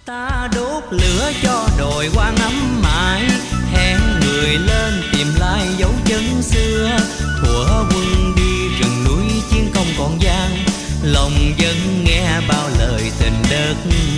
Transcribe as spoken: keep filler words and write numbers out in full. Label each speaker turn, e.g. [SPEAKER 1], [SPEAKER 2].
[SPEAKER 1] Ta đốt lửa cho đồi quan ấm mãi, hẹn người lên tìm lại dấu chân xưa. Thuở quân đi rừng núi chiến công còn gian, lòng dân nghe bao lời tình đất